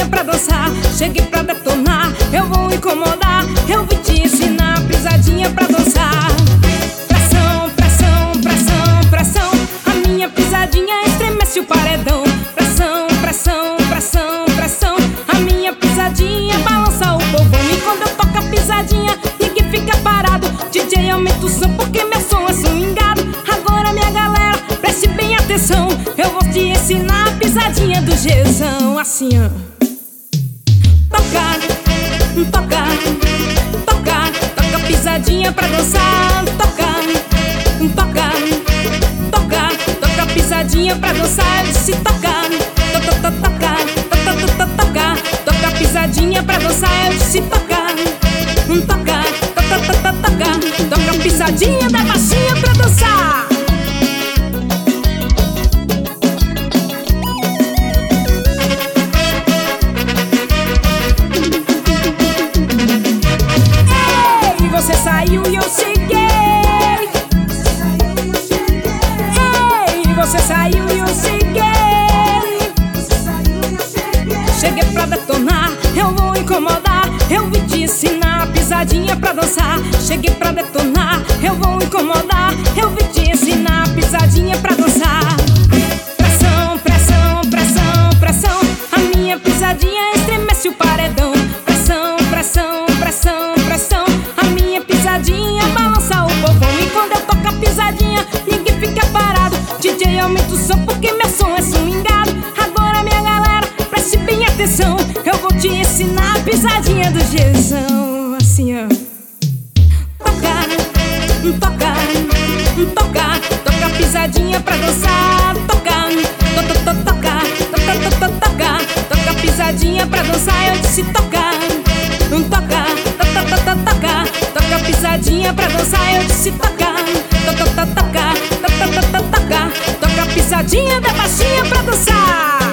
pra dançar. Cheguei pra detonar, eu vou incomodar. Eu vim te ensinar pisadinha pra dançar. Pressão, pressão, pressão, pressão. A minha pisadinha estremece o paredão. Pressão, pressão, pressão, pressão. A minha pisadinha balança o povão. E quando eu toco a pisadinha, ninguém fica parado. DJ, aumenta o som porque meu som é swingado. Agora minha galera, preste bem atenção. Eu vou te ensinar a pisadinha do Gzão. Assim, ó. Toca, toca, toca, toca pisadinha pra dançar. Toca, toca, toca, toca pisadinha pra dançar. Eu disse toca, toca, toca, toca, toca, toca, toca pisadinha pra dançar. Eu disse toca, toca, toca, toca, toca, toca pisadinha da baixinha pra dançar. Você saiu e eu cheguei. Ei, você saiu e eu cheguei. Cheguei pra detonar, eu vou incomodar. Eu vim te ensinar a pisadinha pra dançar. Cheguei pra detonar, eu vou incomodar. Eu vim te ensinar a pisadinha pra dançar. Pressão, pressão, pressão, pressão. A minha pisadinha estremece o paredão. Pressão, pressão, pressão, pressão. A minha pisadinha balança o povão. E quando eu toco a pisadinha, ninguém fica parado. DJ, aumenta o som porque meu som é swingado. Agora minha galera, preste bem atenção. Eu vou te ensinar a pisadinha do Gzão. Assim, ó. Toca, toca, toca, toca pisadinha pra dançar. Toca, toca, toca, toca, toca, toca, toca pisadinha pra dançar. Eu disse toca, toca, toca, toca, toca, toca pisadinha pra dançar. Eu disse toca, toca, toca, toca, toca, toca, toca, toca pisadinha da baixinha pra dançar.